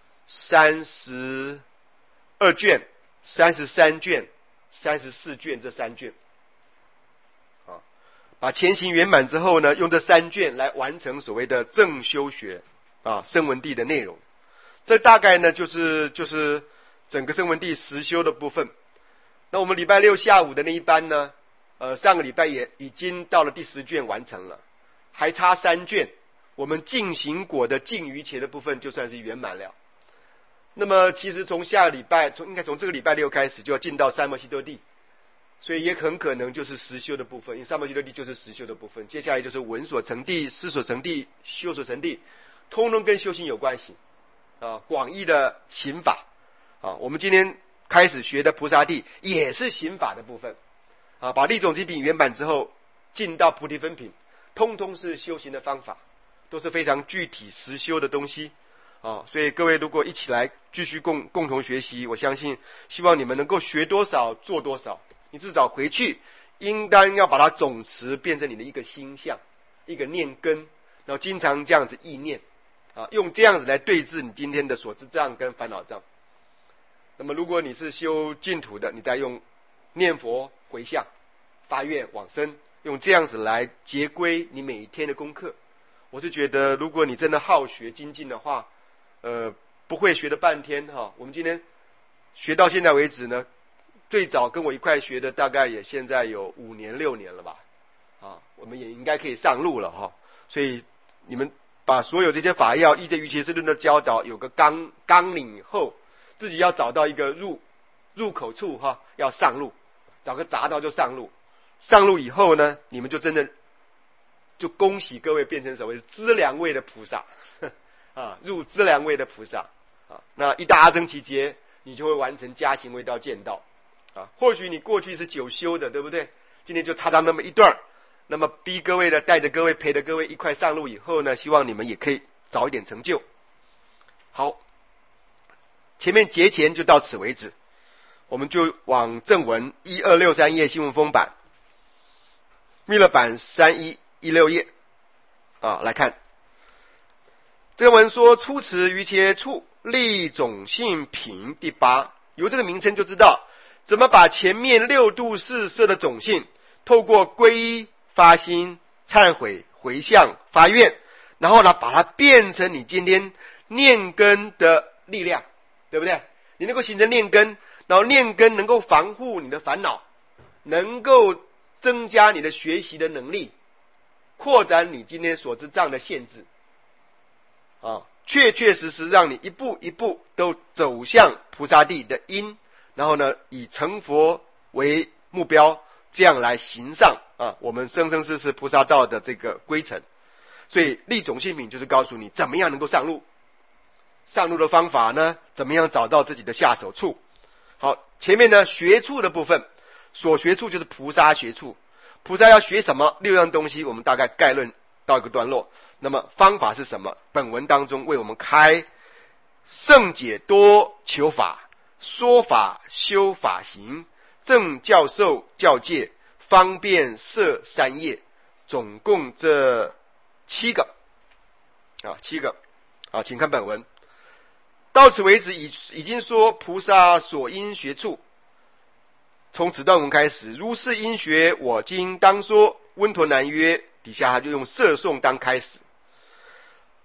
32卷、33卷、34卷这3卷啊，把前行圆满之后呢，用这3卷来完成所谓的正修学啊声闻谛的内容。这大概呢就是整个声闻谛实修的部分。那我们礼拜六下午的那一班呢，上个礼拜也已经到了第10卷完成了，还差3卷，我们净行果的净余切的部分就算是圆满了。那么其实从下个礼拜，应该从这个礼拜六开始就要进到三摩悉多地，所以也很可能就是实修的部分，因为三摩悉多地就是实修的部分。接下来就是闻所成地、思所成地、修所成地，通通跟修行有关系啊，广义的行法啊。我们今天开始学的菩萨地也是行法的部分啊，把利种精品圆满之后，进到菩提分品，通通是修行的方法，都是非常具体实修的东西啊。所以各位如果一起来继续共同学习，我相信希望你们能够学多少做多少，你至少回去应当要把它总持变成你的一个心相，一个念根，然后经常这样子意念啊，用这样子来对治你今天的所知障跟烦恼障。那么如果你是修净土的，你再用念佛回向发愿往生，用这样子来结归你每一天的功课。我是觉得如果你真的好学精进的话，不会学了半天哈。我们今天学到现在为止呢，最早跟我一块学的大概也现在有5年6年了吧啊，我们也应该可以上路了哈。所以你们把所有这些法要依着瑜伽师论的教导有个纲领以后，自己要找到一个入口处哈，要上路，找个匝道就上路。上路以后呢，你们就真的就恭喜各位变成所谓的资粮位的菩萨啊，入资粮位的菩萨啊。那一大阿僧祇劫，你就会完成加行位到见道啊。或许你过去是久修的，对不对？今天就差那么一段，那么逼各位的，带着各位，陪着各位一块上路以后呢，希望你们也可以早一点成就。好，前面节前就到此为止，我们就往正文1263页新闻封版密勒版3116页啊来看。这个文说初持瑜伽处立种性品第8，由这个名称就知道怎么把前面6度4摄的种性透过皈依发心忏悔回向发愿，然后呢把它变成你今天念根的力量，对不对？你能够形成念根，然后念根能够防护你的烦恼，能够增加你的学习的能力，扩展你今天所知障的限制啊，确实让你一步一步都走向菩萨地的因，然后呢以成佛为目标，这样来行上啊我们生生世世菩萨道的这个规程。所以立种性品就是告诉你怎么样能够上路，上路的方法呢，怎么样找到自己的下手处。好，前面呢学处的部分，所学处就是菩萨学处，菩萨要学什么？6样东西，我们大概概论到一个段落。那么方法是什么？本文当中为我们开圣解多求法，说法修法行，正教授教戒，方便摄3业，总共这7个啊，7个啊，请看本文。到此为止已经说菩萨所应学处，从此段文开始，如是应学，我今当说。温陀南曰，底下他就用摄诵当开始。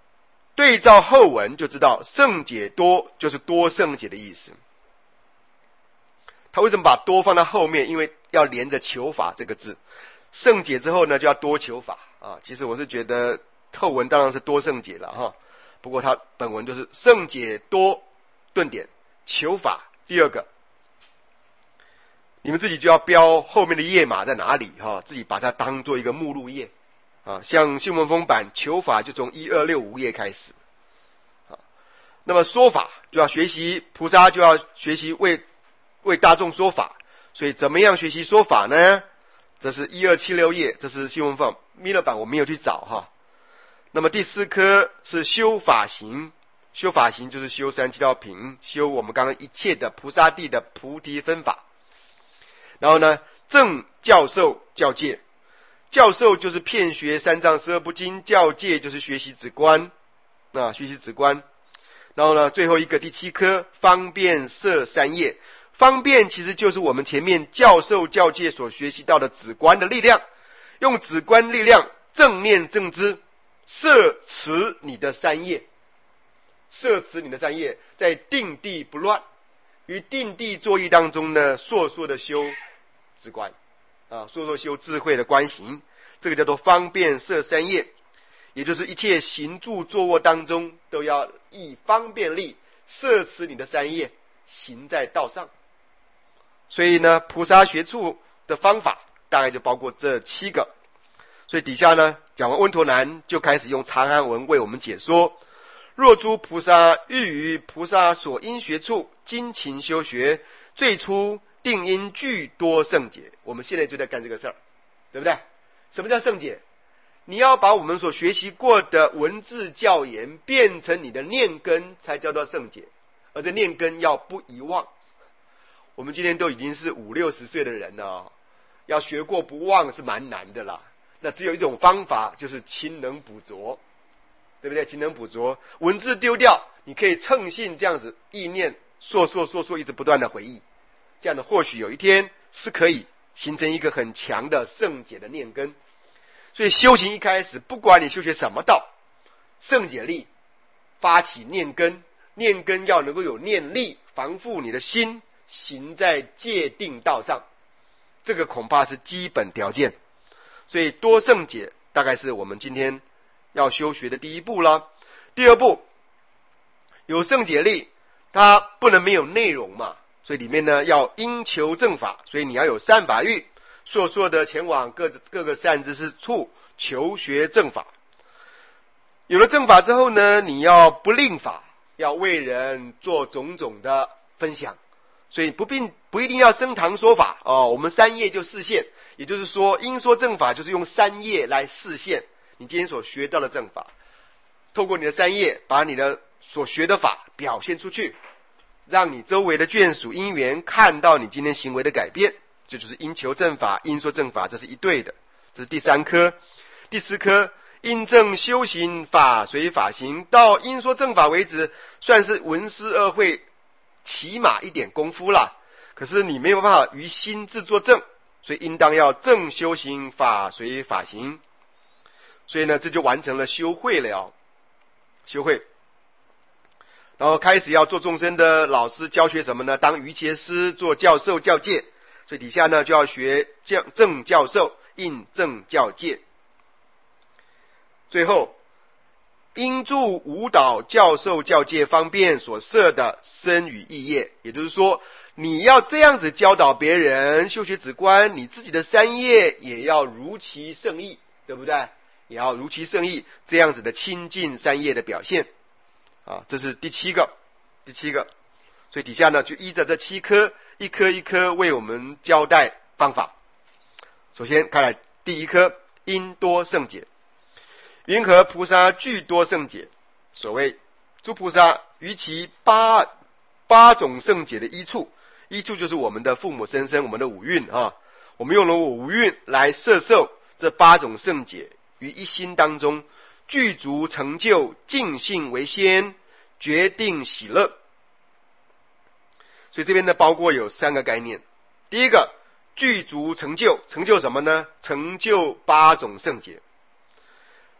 对照后文就知道圣解多就是多圣解的意思。他为什么把多放到后面？因为要连着求法这个字，圣解之后呢就要多求法啊。其实我是觉得后文当然是多圣解了哈，不过他本文就是圣解多顿点求法。第二个，你们自己就要标后面的页码在哪里哈，自己把它当做一个目录页啊。像新闻风版求法就从1265页开始啊。那么说法就要学习，菩萨就要学习为大众说法，所以怎么样学习说法呢？这是1276页，这是新闻风弥勒版，我没有去找哈。那么第4科是修法行，修法行就是修三七道品，修我们刚刚一切的菩萨地的菩提分法。然后呢，正教授教戒，教授就是遍学三藏十二部经，教戒就是学习止观啊，学习止观。然后呢，最后一个第7科方便摄三业，方便其实就是我们前面教授教戒所学习到的止观的力量，用止观力量正念正知，摄持你的三业，摄持你的三业，在定地不乱，于定地作意当中呢，烁烁的修止观啊，烁烁修智慧的观行，这个叫做方便摄三业，也就是一切行住坐卧当中都要以方便力摄持你的三业，行在道上。所以呢，菩萨学处的方法大概就包括这7个。所以底下呢讲完温陀南，就开始用长汉文为我们解说。若诸菩萨欲于菩萨所应学处精勤修学，最初定因具多圣解。我们现在就在干这个事儿，对不对？什么叫圣解？你要把我们所学习过的文字教言变成你的念根，才叫做圣解。而这念根要不遗忘。我们今天都已经是50、60岁的人了，要学过不忘是蛮难的啦。那只有一种方法，就是勤能补拙，对不对？勤能补拙，文字丢掉，你可以乘性这样子意念说，一直不断的回忆，这样的或许有一天是可以形成一个很强的圣解的念根。所以修行一开始，不管你修学什么道，圣解力发起念根，念根要能够有念力，防护你的心行在戒定道上，这个恐怕是基本条件。所以多圣解大概是我们今天要修学的第一步了。第二步，有圣解力，它不能没有内容嘛，所以里面呢要应求正法，所以你要有善法欲，烁烁的前往各个善知识处求学正法。有了正法之后呢，你要不吝法，要为人做种种的分享。所以不一定要升堂说法哦，我们3业就示现，也就是说应说正法就是用3业来示现你今天所学到的正法，透过你的3业把你的所学的法表现出去，让你周围的眷属因缘看到你今天行为的改变，这就是应求正法应说正法，这是一对的。这是第3科。第4科因正修行法随法行，到应说正法为止，算是文思二会起码一点功夫啦，可是你没有办法于心自作正，所以应当要正修行法随法行。所以呢，这就完成了修慧了，修慧。然后开始要做众生的老师，教学什么呢？当瑜伽师，做教授教戒。所以底下呢就要学正教授应正教戒。最后因助舞蹈教授教戒方便所设的身语意业，也就是说你要这样子教导别人修学止观，你自己的3业也要如其圣意，对不对？也要如其圣意，这样子的亲近3业的表现啊，这是第7个。所以底下呢就依着这7科，一科一科为我们交代方法。首先看来第1科因多圣解。云何菩萨具多圣解？所谓诸菩萨于其八种圣解的依处就是我们的父母生身，我们的五蕴啊，我们用了五蕴来摄受这8种圣解于一心当中，具足成就，尽性为先，决定喜乐。所以这边呢包括有3个概念。第一个，具足成就，成就什么呢？成就8种圣解。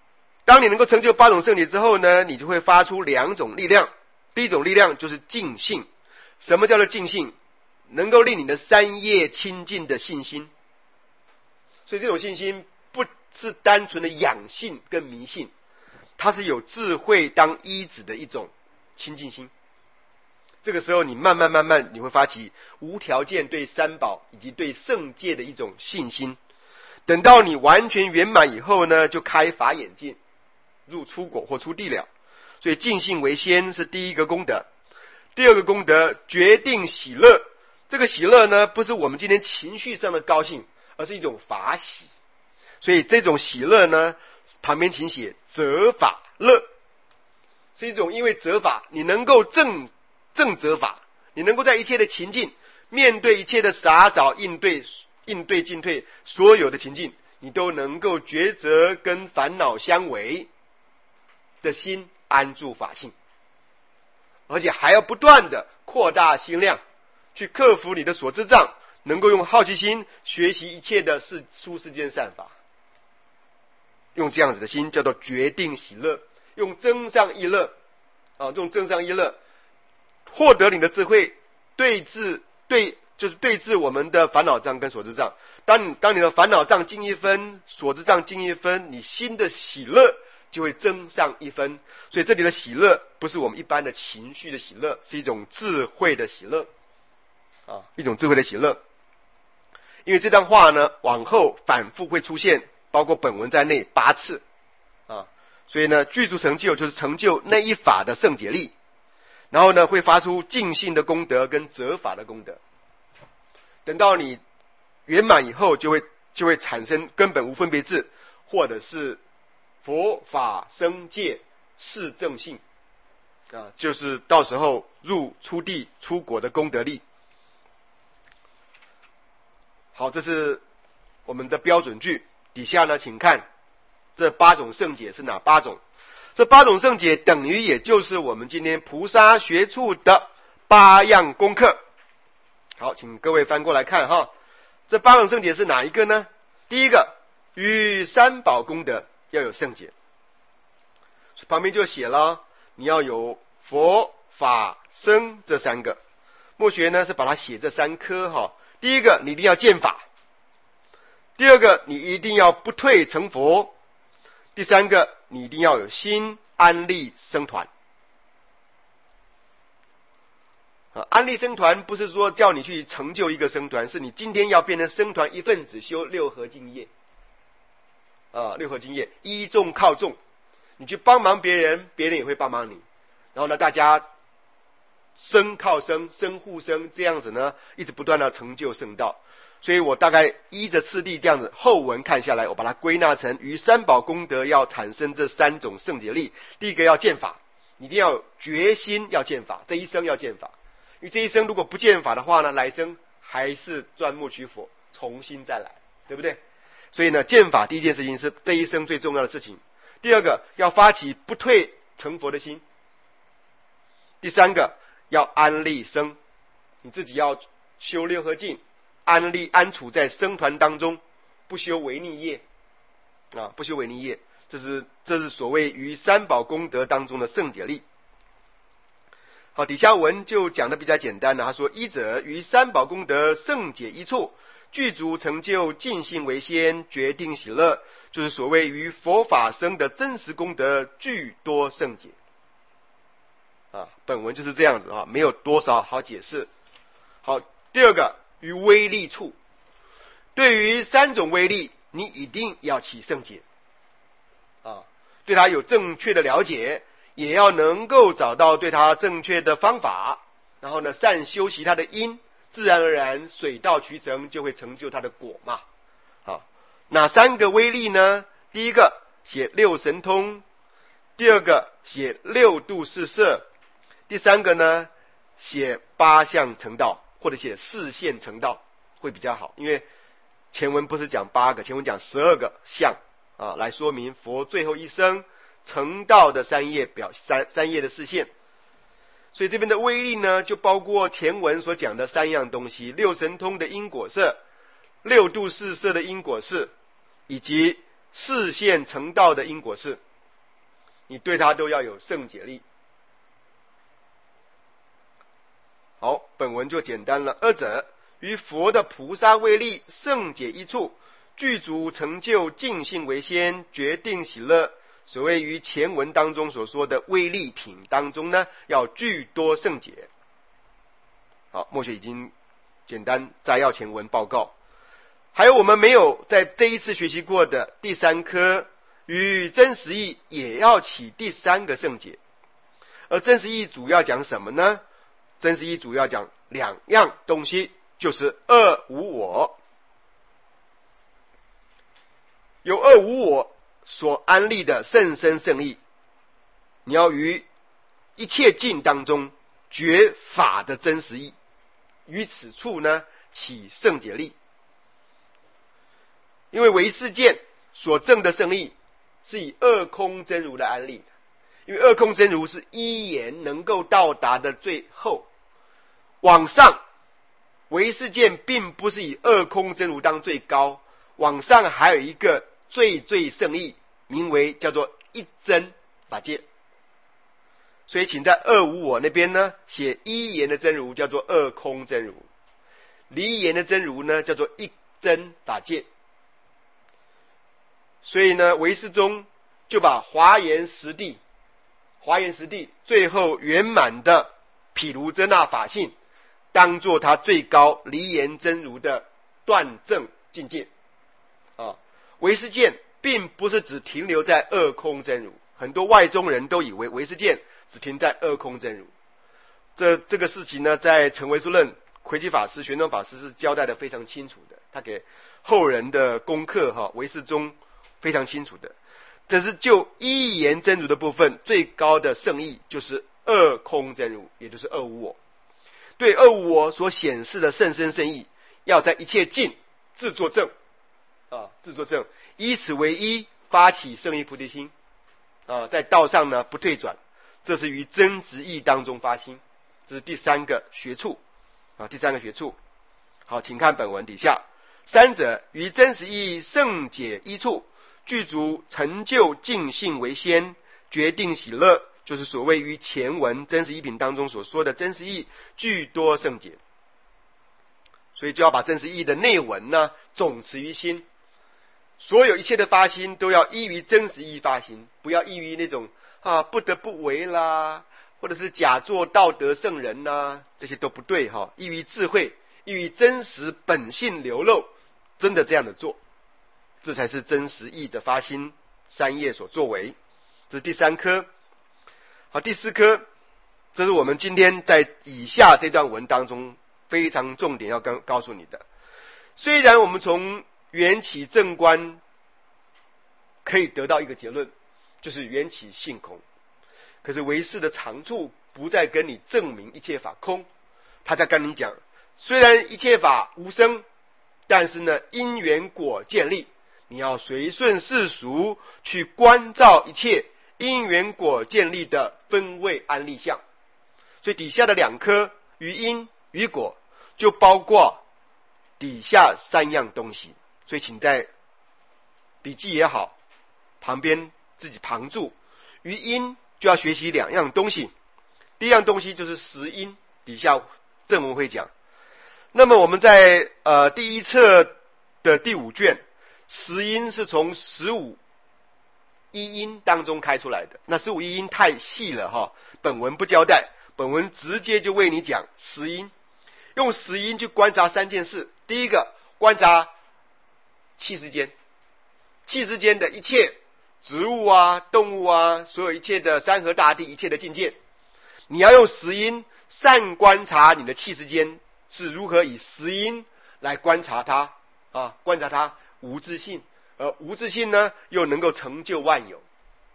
当你能够成就8种圣洁之后呢，你就会发出2种力量。第一种力量就是净信。什么叫做净信？能够令你的3业清净的信心。所以这种信心不是单纯的养信跟迷信，它是有智慧当依止的一种清净心。这个时候你慢慢你会发起无条件对三宝以及对圣界的一种信心。等到你完全圆满以后呢，就开法眼界，入出果或出地了。所以净信为先是第一个功德。第二个功德决定喜乐。这个喜乐呢，不是我们今天情绪上的高兴，而是一种法喜。所以这种喜乐呢，旁边请写责法乐，是一种因为责法你能够正责法，你能够在一切的情境，面对一切的洒扫应对进退，所有的情境你都能够抉择跟烦恼相违的心安住法性，而且还要不断的扩大心量，去克服你的所知障，能够用好奇心学习一切的出世间善法。用这样子的心叫做决定喜乐，用增上一乐用增上一乐获得你的智慧，就是对治我们的烦恼障跟所知障。当你的烦恼障进1分，所知障进1分，你心的喜乐就会增上1分。所以这里的喜乐不是我们一般的情绪的喜乐，是一种智慧的喜乐一种智慧的喜乐。因为这段话呢，往后反复会出现，包括本文在内8次所以呢，具足成就就是成就那一法的圣解力，然后呢，会发出净信的功德跟责法的功德。等到你圆满以后，就会产生根本无分别智，或者是佛法僧戒四正性就是到时候入出地出果的功德力。好，这是我们的标准句。底下呢，请看这8种圣解是哪8种？这8种圣解等于也就是我们今天菩萨学处的8样功课。好，请各位翻过来看这8种圣解是哪一个呢？第一个，与三宝功德要有圣解，旁边就写了你要有佛法僧这3个。末学呢是把它写这3科第一个，你一定要见法；第二个，你一定要不退成佛；第3个，你一定要有心安立僧团。安立僧团不是说叫你去成就一个僧团，是你今天要变成僧团一份子，修6合敬业6合敬业，依众靠众，你去帮忙别人，别人也会帮忙你，然后呢，大家僧靠僧，僧护僧，这样子呢，一直不断的成就圣道。所以我大概依着次第这样子后文看下来，我把它归纳成于三宝功德要产生这3种圣解力。第一个要见法，一定要有决心要见法，这一生要见法。因为这一生如果不见法的话呢，来生还是钻木取火，重新再来，对不对？所以呢，见法第一件事情是这一生最重要的事情。第二个，要发起不退成佛的心。第3个，要安立僧，你自己要修6合敬，安处在僧团当中，不修违逆业不修违逆业，这是所谓于三宝功德当中的圣解力。好，底下文就讲的比较简单了。他说：一者，于三宝功德圣解一处，具足成就净信为先，决定喜乐，就是所谓于佛法僧的真实功德具多圣解本文就是这样子没有多少好解释。好，第二个，于威力处，对于3种威力，你一定要起圣解对它有正确的了解，也要能够找到对它正确的方法，然后呢，善修习它的因，自然而然水到渠成，就会成就它的果嘛。好，哪3个威力呢？第一个写6神通，第二个写6度四摄，第3个呢写8相成道，或者写4现成道会比较好，因为前文不是讲8个，前文讲12个相来说明佛最后一生成道的3业三业的4现。所以这边的威力呢，就包括前文所讲的3样东西：6神通的因果色，6度四摄的因果事，以及4现成道的因果事你对他都要有圣解力。好，本文就简单了。二者于佛的菩萨位力圣解一处，具足成就净性为先，决定喜乐。所谓于前文当中所说的威力品当中呢，要具多圣解。好，默学已经简单摘要前文报告。还有我们没有在这一次学习过的第三科与真实义，也要起第三个圣解。而真实义主要讲什么呢？真实义主要讲两样东西，就是二无我。有二无我所安立的甚深圣义，你要于一切境当中觉法的真实义，于此处呢起圣解力。因为唯识见所证的圣义是以二空真如来安立的，因为二空真如是一言能够到达的最后，往上唯识见并不是以二空真如当最高，往上还有一个最圣义，名为叫做一真法界。所以请在二无我那边呢写一言的真如叫做二空真如，离言的真如呢叫做一真法界。所以呢唯识宗就把华严实地最后圆满的毗卢遮那法性当作他最高离言真如的断证境界啊。唯识见并不是只停留在二空真如，很多外宗人都以为唯识见只停在二空真如。这个事情呢，在成唯识论魁基法师、玄奘法师是交代的非常清楚的，他给后人的功课唯识宗非常清楚的。这是就一言真如的部分，最高的圣义就是二空真如，也就是二无我。对二无我所显示的甚深圣义，要在一切境自作证自作证，以此为一，发起圣义菩提心在道上呢不退转，这是于真实义当中发心，这是第三个学处第三个学处。好，请看本文底下，三者于真实义圣解一处，具足成就净性为先，决定喜乐，就是所谓于前文真实义品当中所说的真实义具多圣解。所以就要把真实义的内文呢总持于心，所有一切的发心都要依于真实义发心，不要依于那种不得不为啦，或者是假作道德圣人啦，这些都不对依于智慧，依于真实本性流露，真的这样的做，这才是真实义的发心三业所作为。这是第三科。好，第四科，这是我们今天在以下这段文当中非常重点要告诉你的。虽然我们从缘起正观可以得到一个结论，就是缘起性空，可是唯识的长处不再跟你证明一切法空，他在跟你讲，虽然一切法无生，但是呢因缘果建立，你要随顺世俗去观照一切因缘果建立的分位安立相。所以底下的两科于因于果就包括底下三样东西，所以请在笔记也好，旁边自己旁注。于因就要学习两样东西，第一样东西就是实因，底下正文会讲。那么我们在第一册的第5卷，实因是从15一因当中开出来的，那15一因太细了本文不交代，本文直接就为你讲实因。用实因去观察三件事，第一个观察气世间，气世间的一切植物动物所有一切的山河大地，一切的境界，你要用实因善观察你的气世间是如何以实因来观察它观察它无自性，而无自性呢又能够成就万有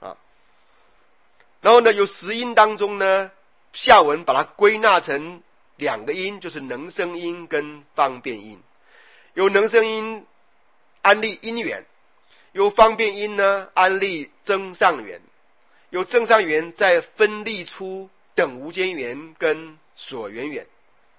然后呢由实因当中呢，下文把它归纳成两个因，就是能生因跟方便因。由能生因安立因缘，由方便因呢安立增上缘，由增上缘再分立出等无间缘跟所缘缘。